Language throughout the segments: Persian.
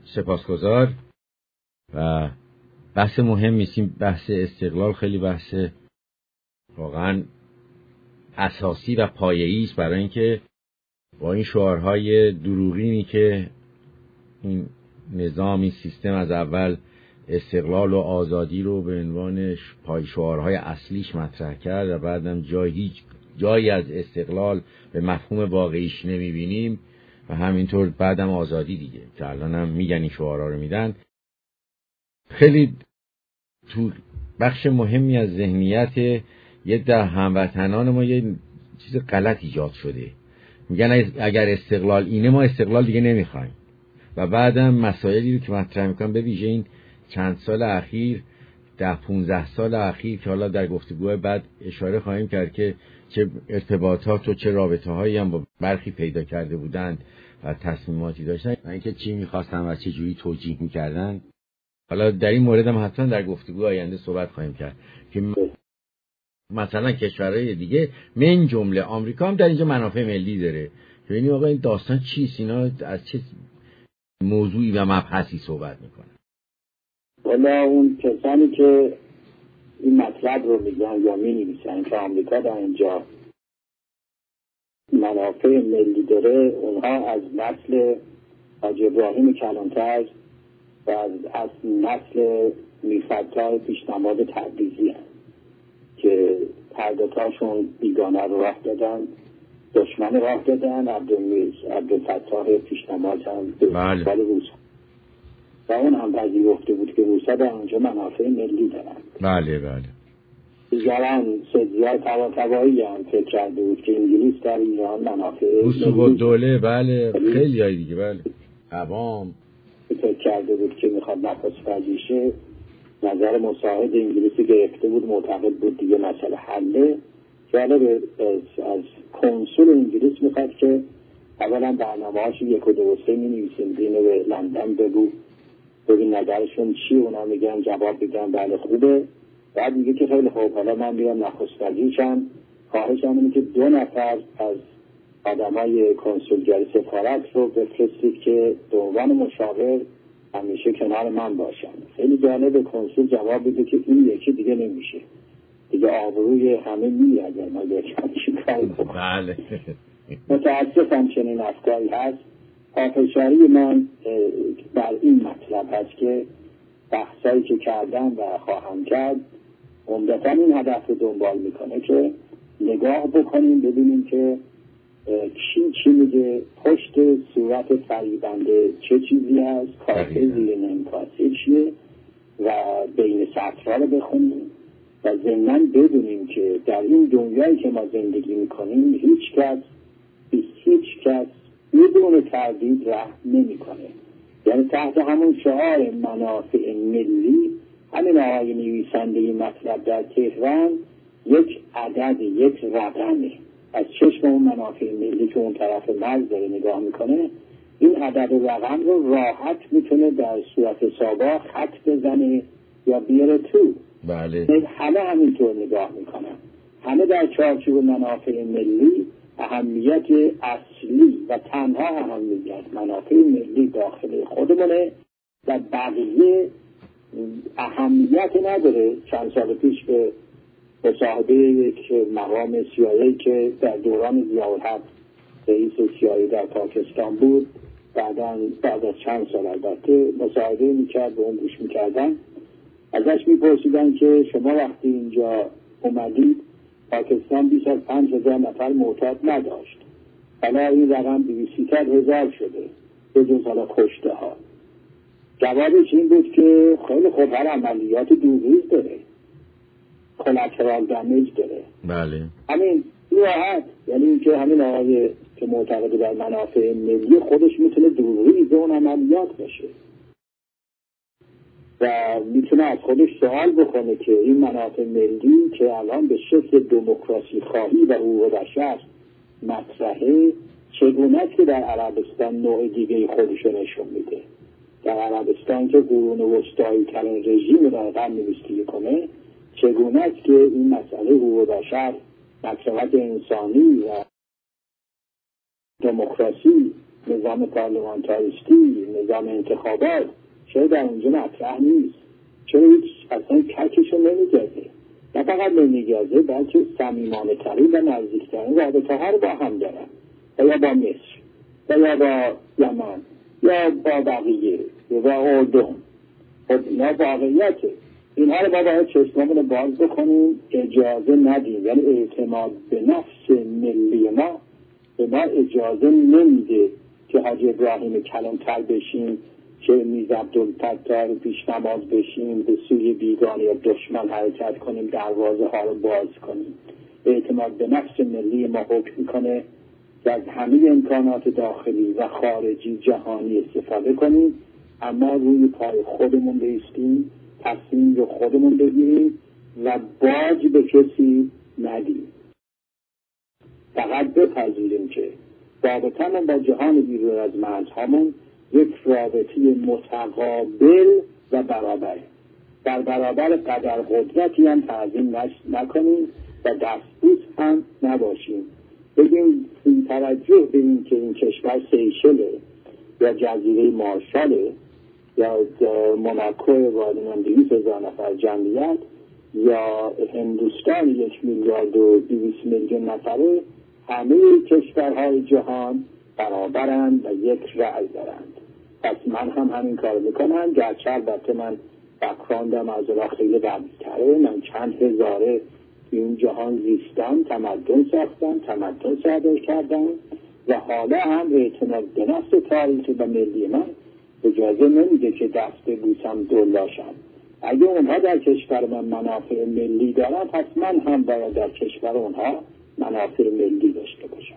سپاسگزار. و بحث مهمی است. بحث استقلال خیلی بحث واقعا اساسی و پایه‌ای است، برای اینکه با این شعارهای دروغینی که این نظام، این سیستم از اول استقلال و آزادی رو به عنوان پای شعارهای اصلیش مطرح کرد و بعدم هیچ جایی از استقلال به مفهوم واقعیش نمیبینیم و همینطور بعدم آزادی دیگه که الان هم میگن این شعارها رو میدن. خیلی تو بخش مهمی از ذهنیت یه ده هموطنان ما یه چیز غلط ایجاد شده. میگن اگر استقلال اینه ما استقلال دیگه نمیخوایم و بعدم مسائلی رو که مطرح میکنم به ویژه این چند سال اخیر 10-15 سال اخیر که حالا در گفتگوهای بعد اشاره خواهیم کرد که چه ارتباطات و چه رابطه هایی هم با برخی پیدا کرده بودند و تصمیماتی داشتن و اینکه چی میخواستن و چه جوری توجیه میکردن. حالا در این مورد هم حتما در گفتگوهای آینده صحبت خواهیم کرد که مثلا کشورهای دیگه من جمله آمریکا هم در اینجا منافع ملی داره. ببینید آقا این داستان چیست، اینا از چه موضوعی و مبحثی صحبت میکنن؟ والا اون کسانی که این مطلب رو میگن یا مینویسن که آمریکا در اینجا منافع ملی داره، اونها از نسل حاجی ابراهیم کلانتر و از نسل میرفتای پیشنهاد تبریزی هست که هر دوتاشون بیگانه رو راه دادن، دشمن راه دادن. عبدالفتاح پیشنهاد هم بله. سال روسا و اون هم پذیرفته بود که روسا در اونجا منافع ملی دارن. بله بله. دیگران سزیار توایی هم فکر کرده بود که انگلیس در ایران منافع ملی دوله. بله خیلی هایی دیگه. بله عوام فکر کرده بود که میخواد نخست وزیرشه. نظر مساعد انگلیسی گرفته بود، معتقد بود دیگه مسئله حله. جالب از کنسول انگلیس میخواد که اولا برنامه‌هاش 1 و 2 و 3 می‌نویسیم اینو به لندن بگو ببین نظرشون چی. اونا میگن جواب میدن بله خوبه. بعد میگه که خیلی خوب، حالا من میام نخست وزیرشم، خواهشم اینه که 2 نفر از آدمای کنسولگری سفارت رو بفرستید که به عنوان مشاور همیشه کنار من باشن. خیلی جالب. کنسول جواب میده که این یکی دیگه نمیشه، دیگه آبروی همه میره اگر ما یکم چیکار کنیم. بله متاسفم چنین افکاری هست. پافشاری من در این مطلب هست که بحثایی که کردم و خواهم کرد عمدتاً این هدف رو دنبال میکنه که نگاه بکنیم ببینیم که چی میگه، پشت صورت فریبنده چه چیزی هست، کاسه زیر نمکاسه چیه و بین سطرها رو بخونیم و ضمناً بدونیم که در این دنیایی که ما زندگی میکنیم هیچ کس بدون تردید رحم نمیکنه. یعنی تحت همون شعار منافع ملی همین آقای نویسنده این مطلب در تهران یک عدد، یک رقمه از چشم اون منافع ملی که اون طرف مرز داره نگاه میکنه، این عدد و رقم رو راحت میتونه در صورت سابق خط بزنه یا بیاره تو. بله. همه همینطور نگاه میکنن، همه در چارچوب منافع ملی اهمیت اصلی و تنها اهمیت منافع ملی داخل خودمونه و بقیه اهمیت نداره. چند سال پیش به مصاحبه یک مقام CIA که در دوران ضیاءالحق رئیس CIA در پاکستان بود، بعد از چند سال البته مصاحبه میکرد و اون گوش میکردن، ازش میپرسیدن که شما وقتی اینجا اومدید پاکستان 25,000 نفر معتاد نداشت، حالا این رقم 200,000 شده به جز حالا کشته ها. جوابش این بود که خیلی خوب، هر عملیات دوریز داره، کلاترال دمیج داره. بله. همین راحت، یعنی اینکه همین آقای که معتقد بر منافع ملی خودش میتونه دوریز اون عملیات بشه و میتونه از خودش سوال بکنه که این منافع ملی که الان به شکل دموکراسی خواهی و حقوق بشر مطرحه، چگونه است که در عربستان نوع دیگه خودشو نشون میده؟ در عربستان که قرون وسطایی ترین رژیم در قرن 21 کنه، چگونه است که این مسئله حقوق بشر، مطلبات انسانی و دموکراسی نظام پارلمانتاریستی، نظام انتخابات شاید در اونجا مطرح نیست. چرا هیچ اصلا ککشو نمیگذه؟ نه فقط نمیگذه، بلکه صمیمانه ترین و نزدیکترین رابطه ها رو با هم دارن، یا با مصر یا با یمن یا با بقیه و اردن. خب اینا واقعیته. اینها رو باید چشممون باز بکنیم، اجازه ندیم. یعنی اعتماد به نفس ملی ما به ما اجازه نمیده که حاجی ابراهیم کلانتر بشیم، که میز عبدالفتاح رو پیش نماز بشیم، به سوی بیگانه یا دشمن حرکت کنیم، دروازه ها رو باز کنیم. اعتماد به نفس ملی ما حکم میکنه که از همه امکانات داخلی و خارجی جهانی استفاده کنیم، اما روی پای خودمون بایستیم، تصمیم رو خودمون بگیریم و باج به کسی ندیم. فقط بپذیریم که رابطه‌مون با جهان بیرون از مرزهامون یک رابطه متقابل و برابره. در برابر قدر قدرتی هم تعظیم نکنیم و دستبوس هم نباشیم. بگیم این توجه به این که این کشور سیشله یا جزیره مارشاله یا موناکو والمان 200,000 نفر جمعیت یا هندوستان 1,200,000,000 نفره، همه کشورهای جهان برابرند و یک رأی دارند. پس من هم همین کار میکنم، گرچه البته من بک‌گراندم از اونا خیلی قوی‌تره. من چند هزاره این جهان زیستم، تمدن ساختم، تمدن صادر کردم و حالا هم اعتماد به نفس تاریخی و ملی من اجازه نمیده که دست بوسم دلاشم. اگه اونها در کشور من منافع ملی دارن، پس من هم باید در کشور اونها منافع ملی داشته باشم.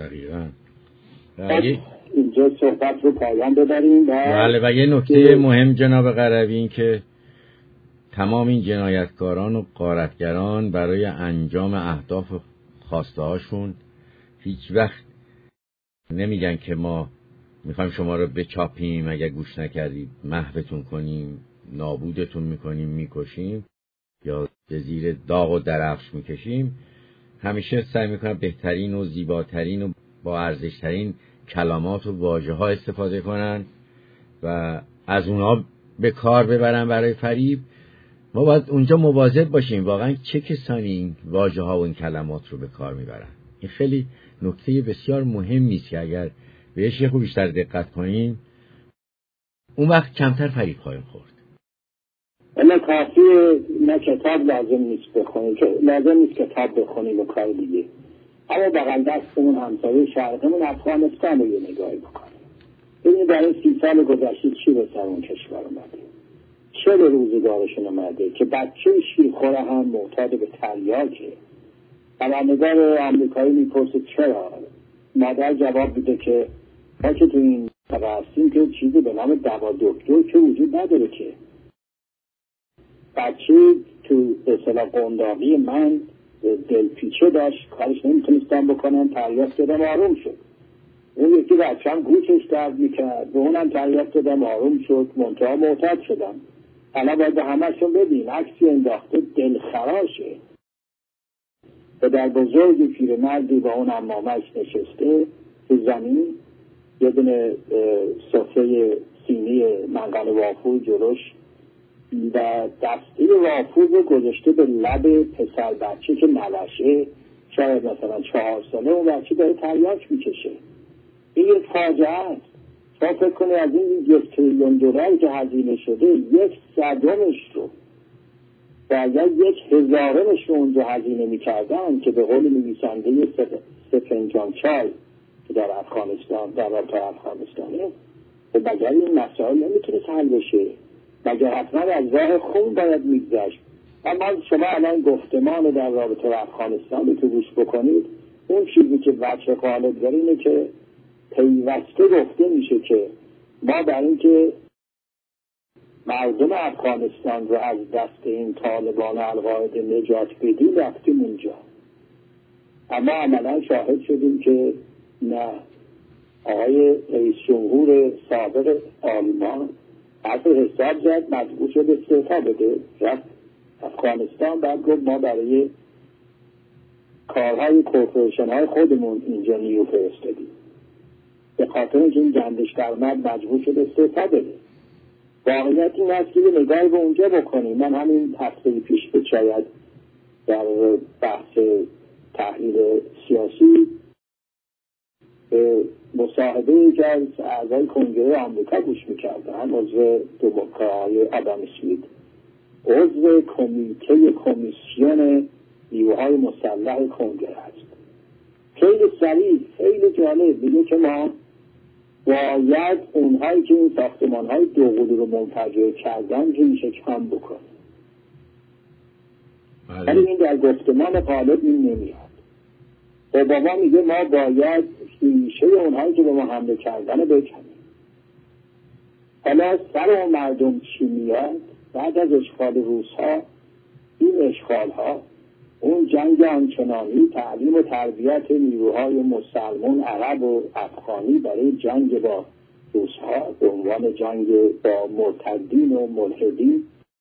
دقیقاً. اینجا صحبت رو پایان ببریم. بله، و یه نکته مهم جناب قربی این که تمام این جنایتکاران و غارتگران برای انجام اهداف و خواسته هاشون هیچ وقت نمیگن که ما میخوایم شما رو بچاپیم، اگر گوش نکردید محوتون کنیم، نابودتون میکنیم، میکشیم یا به زیر داغ و درفش میکشیم. همیشه سعی میکنن بهترین و زیباترین و با ارزشترین کلمات و واژه ها استفاده کنن و از اونا به کار ببرن برای فریب. ما باید اونجا مواظب باشیم واقعا چه کسانی این واژه ها و این کلمات رو به کار میبرن. این خیلی نکته بسیار مهمی است که اگر بهش یه خوب بیشتر دقت کنیم اون وقت کمتر فریب خواهیم خورد. اما کافیه نه کتاب لازم نیست بخونیم، لازم نیست کتاب بخونیم و کار دیگه. اما بغل دستمون همسایه شرقمون افغانستان رو یه نگاهی بکنیم. ببینید در این 30 سال گذشته چی به سر اون کشور اومده، چه به روزگارشون اومده که بچه شیرخوره هم معتاد به تریاکه. خبرنگار آمریکایی میپرسه چرا؟ مادر جواب میده که ما که تو این طبقه هستیم که چیزی به نام دوا دکتر که وجود نداره که. بچه تو اصطلاح قنداقی من دلپیچه داشت، کارش نمیتونستم بکنم، تریاک دادم آروم شد. اون یکی بچه هم گوشش درد میکرد، به اونم تریاک دادم آروم شد، منتها معتاد شدم. حالا باید به همه‌شون ببین عکسی انداخته دلخراشه. پدر بزرگی پیرمردی با اون عمامش نشسته تو زمین، یه دونه سفره سینی منقل وافور جلوش و دسته وافور رو گذاشته به لب پسر بچه که ملشه، شاید مثلا 4 ساله، اون بچه داره تریاک میکشه. این یک فاجعه است. تا فکر کنه از این $1,000,000,000 که هزینه شده 1/100 رو و اگر 1/1000 رو اونجا هزینه میکردن که به قول نویسنده سفنجان چای که در افغانستان در رابطه افغانستانه، و مگر این مسائل نمیتونه حل بشه؟ مگر حتما از راه خون باید میگذشت؟ اما شما الان گفتمان در رابطه افغانستان رو تو گوش بکنید، اون چیزی که بچه غالب داره اینه که پیوسته گفته میشه که ما در این که مردم افغانستان رو از دست این طالبان القاعده نجات بدیم رفتیم اونجا. اما عملا شاهد شدیم که نه. آقای رئیس جمهور سابق آلمان حرف حساب زد، مجبور شد استعفا بده، رفت افغانستان. بعد گفت ما برای کارهای کورپوریشن های خودمون اینجا نیرو فرستادیم. به خاطر اینکه این گندش درآمد مجبور شد استعفا بده. واقعیت این است که یه نگاهی به اونجا بکنیم. من همین هفته پیش به شاید در بحث تحلیل سیاسی به مصاحبه یکی از اعضای کنگره آمریکا گوش میکردم، عضو دموکرات‌های آدم اسمیت، عضو کمیسیون نیروهای مسلح کنگره است. خیلی سریع، خیلی جالب میگه که ما باید اونهایی که این ساختمان‌های دوقلو رو منفجر کردن ریشه کم بکنیم. ولی این در گفتمان غالب این نمیاد. اوباما میگه ما باید ریشه اونهایی که به ما حمله کردن رو بکنیم. حالا سر اون مردم چی میاد؟ بعد از اشغال روس‌ها، این اشغال‌ها، اون جنگ آنچنانی، تعلیم و تربیت نیروهای مسلمان عرب و افغانی برای جنگ با روس‌ها به عنوان جنگ با مرتدین و ملحدین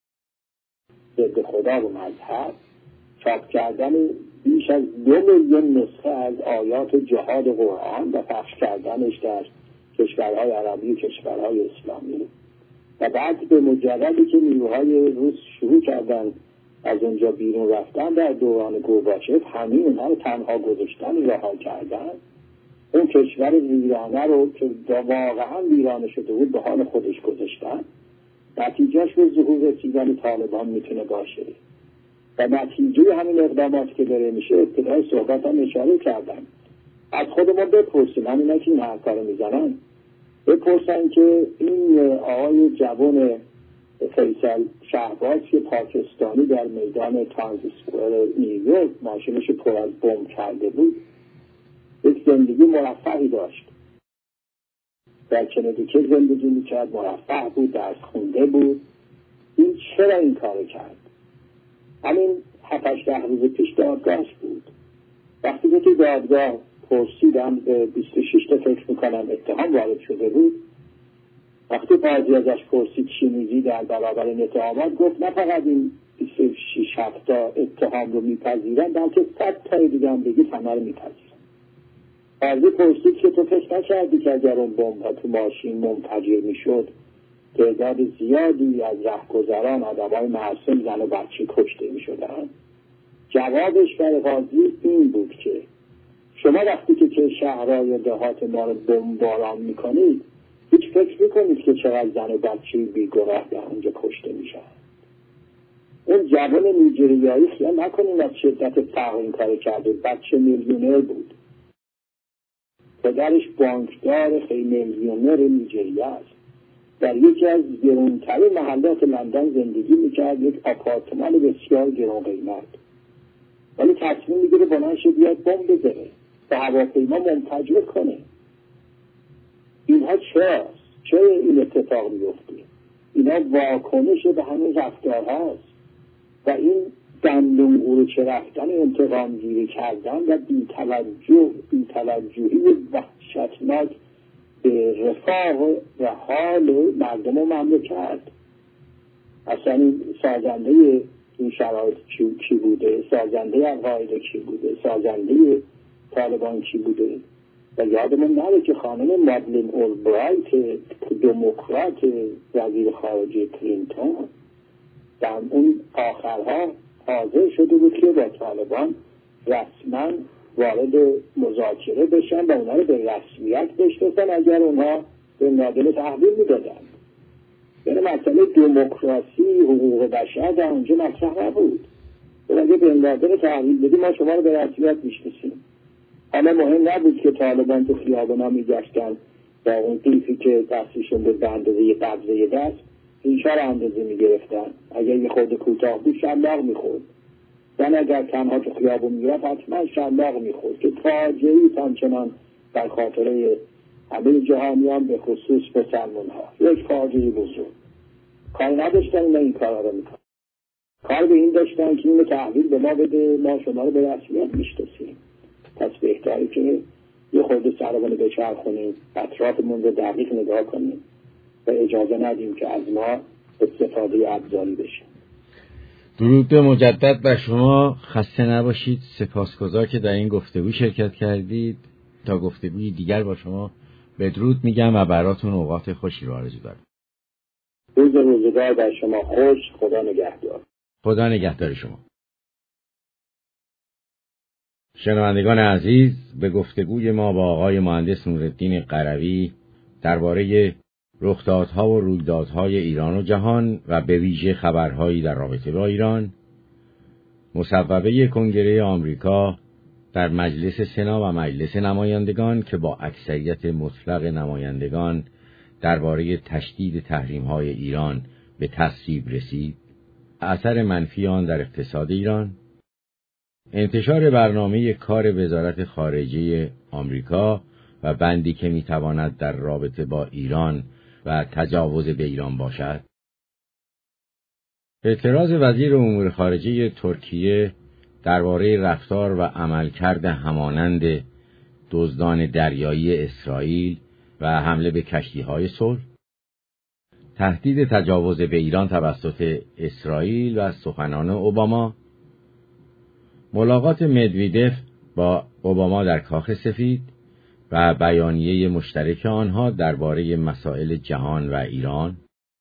ضد خدا و مذهب، چاپ کردن بیش از 2 میلیون نسخه از آیات جهاد قرآن و پخش کردنش در کشورهای عربی و کشورهای اسلامی. و بعد به مجردی که نیروهای روس شروع کردن از اونجا بیرون رفتن در دوران گورباچف، همین اونها رو تنها گذاشتن، رها کردن، اون کشور ویرانه رو که واقعا ویرانه شده بود به حال خودش گذاشتن. نتیجهش به ظهور رسیدن طالبان میتونه باشه و نتیجه همین اقداماتی که داره میشه. ابتدای صحبت هم اشاره کردن، از خودمون بپرسیم، همینا که این حرفا رو میزنن بپرسن که این آقای جوان فیصل شهباز که پاکستانی در میدان تایمز اسکوئر نیویورک ماشینش پر از بمب کرده بود، یک زندگی مرفهی داشت، در کنیتیکت زندگی میکرد، مرفه بود، درس خونده بود. این چرا این کار کرد؟ همین 7-8 روز پیش دادگاهش بود. وقتی که تو دادگاه پرسیدم، 26 تا فکر میکنم اتهام وارد شده بود، وقتی قاضی ازش پرسید چی میگی در برابر این اتهامات، گفت نه فقط این 26-7 تا اتهام رو میپذیرم، بلکه 100 تا دیگه هم بگید همه رو میپذیرم. قاضی پرسید که تو فکر نکردی که اگر اون بمب‌ها تو ماشین منفجر میشد تعداد زیادی از رهگذران، آدمای معصوم، زن و بچه کشته میشدن؟ جوابش برای قاضی این بود که شما وقتی که شهرهای دهات ما رو بمباران میکنید هیچ فکر میکنید که چقدر زن و بچه بیگناه در اونجا کشته میشن؟ اون جوان نیجریایی خیال نکنید از شدت فقر این کار کرده، بچه میلیونر بود، پدرش بانکدار خیلی میلیونر نیجریه است، در یکی از گرانترین محلات لندن زندگی میکرد، یک آپارتمان بسیار گران قیمت، ولی تصمیم میگیره بلند شه بیاد بمب بزنه و هواپیما منفجر کنه. اینها چرا این اتفاق میفته؟ اینا واکنش به همین رفتارهاست و این دندونقوره رفتن، انتقام گیری کردن و بی‌توجهی وحشتناک به رفاه و حال مردم و مملکت. اصلا این سازنده این شرایط کی بوده؟ سازنده القاعده کی بوده؟ سازنده طالبان کی بوده؟ و یادمون نره که خانم مادلین اولبرایت، دموکرات وزیر خارجه کلینتون، در اون آخرها حاضر شده بود که با طالبان رسما وارد مذاکره بشن و اونها رو به رسمیت بشناسن اگر اونها به نادل تحویل میدادن. یعنی مسئله دموکراسی، حقوق بشر در اونجا مطرح نبود. اگه به نادل تحویل بدیم ما شما رو به رسمیت میشناسیم. حالا مهم نبود که طالبان تو خیابانا میگشتن با اون قیفی که دستشون بود به اندازه قبضه دست ریشه رو اندازه میگرفتن. اگر یه خورده کوتاه بود شلاق میخورد، زن اگر تنها تو خیابون میرفت حتما شلاق میخورد که فاجعه‌ای همچنان در خاطره همه جهانیان به خصوص مسلمان ها یک فاجعه بزرگ. کار نداشتن این کارا رو میکنن، کار به این داشتن که اینو تحویل به ما بده، ما شما رو به رسمیت میشناسیم. پس بهتره که یه خورده سرمون بچرخونیم، اطرافمون رو دقیق نگاه کنیم و اجازه ندیم که از ما استفاده ابزاری بشه. درود مجدد بر شما، خسته نباشید. سپاسگزار که در این گفتگو شرکت کردید. تا گفتگوی دیگر با شما بدرود میگم و براتون اوقات خوشی رو آرزو دارم. روزگار بر شما خوش. خدا نگهدار. خدا نگهدار شما. شنوندگان عزیز، به گفتگوی ما با آقای مهندس نورالدین قروی درباره رخدادها و رویدادهای ایران و جهان و به ویژه خبرهایی در رابطه با ایران، مصوبه کنگره آمریکا در مجلس سنا و مجلس نمایندگان که با اکثریت مطلق نمایندگان درباره تشدید تحریم‌های ایران به تصویب رسید، اثر منفی آن در اقتصاد ایران، انتشار برنامه کار وزارت خارجه آمریکا و بندی که میتواند در رابطه با ایران و تجاوز به ایران باشد، اعتراض وزیر امور خارجه ترکیه درباره رفتار و عملکرد همانند دزدان دریایی اسرائیل و حمله به کشتی‌های صلح، تهدید تجاوز به ایران توسط اسرائیل و سخنان اوباما، ملاقات مدویدف با اوباما در کاخ سفید و بیانیه مشترک آنها درباره مسائل جهان و ایران،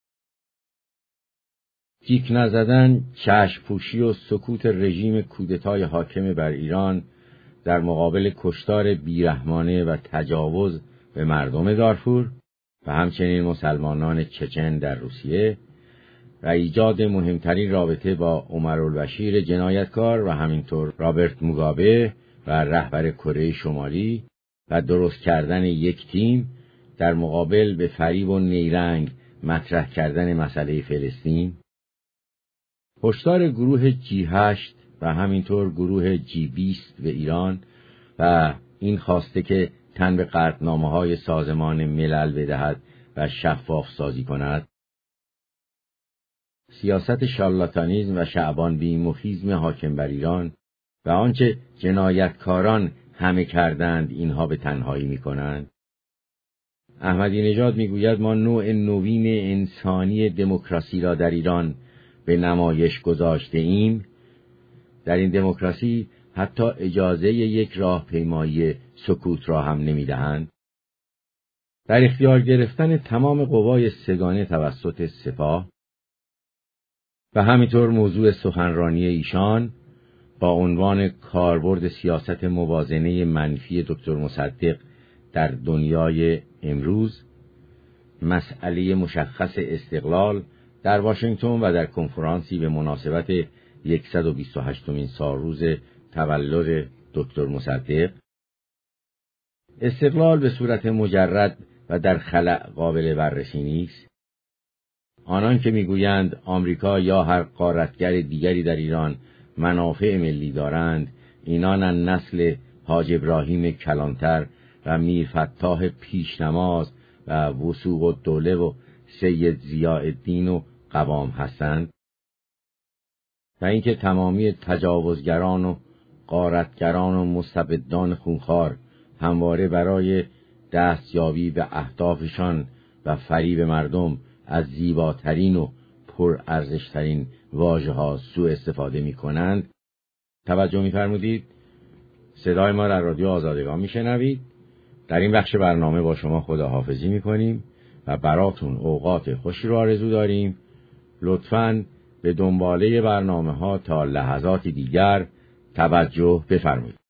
جیک نزدن، چشم پوشی و سکوت رژیم کودتای حاکم بر ایران در مقابل کشتار بیرحمانه و تجاوز به مردم دارفور و همچنین مسلمانان چچن در روسیه و ایجاد مهمترین رابطه با عمرالبشیر جنایتکار و همینطور رابرت موگابه و رهبر کره شمالی و درست کردن یک تیم در مقابل به فریب و نیرنگ مطرح کردن مسئله فلسطین، هشدار گروه G8 و همینطور گروه G20 به ایران و این خواسته که تن به قطعنامه‌های سازمان ملل بدهد و شفاف سازی کند، سیاست شارلاتانیسم و شعبان بی‌مخیزم حاکم بر ایران و آنچه جنایتکاران همه کردند اینها به تنهایی می‌کنند. احمدی نژاد می‌گوید ما نوع نوین انسانی دموکراسی را در ایران به نمایش گذاشته ایم. در این دموکراسی حتی اجازه یک راهپیمایی سکوت را هم نمی‌دهند. در اختیار گرفتن تمام قوای سگانه توسط سپاه و همینطور موضوع سخنرانی ایشان با عنوان کاربرد سیاست موازنه منفی دکتر مصدق در دنیای امروز، مسئله مشخص استقلال در واشنگتن و در کنفرانسی به مناسبت 128مین سالروز تولد دکتر مصدق، استقلال به صورت مجرد و در خلأ قابل بررسی نیست. آنان که میگویند آمریکا یا هر غارتگر دیگری در ایران منافع ملی دارند، اینان نسل حاج ابراهیم کلانتر و میرفتاح پیشنماز و وثوق الدوله و سید ضیاءالدین و قوام هستند و اینکه تمامی تجاوزگران و غارتگران و مستبدان خونخوار همواره برای دستیابی به اهدافشان و فریب مردم از زیباترین و پرارزشترین واژه‌ها سوء استفاده می‌کنند. توجه می‌فرمودید؟ صدای ما در رادیو آزادگان می‌شنوید. در این بخش برنامه با شما خداحافظی می‌کنیم و براتون اوقات خوشی رو آرزو داریم. لطفاً به دنباله برنامه‌ها تا لحظاتی دیگر توجه بفرمایید.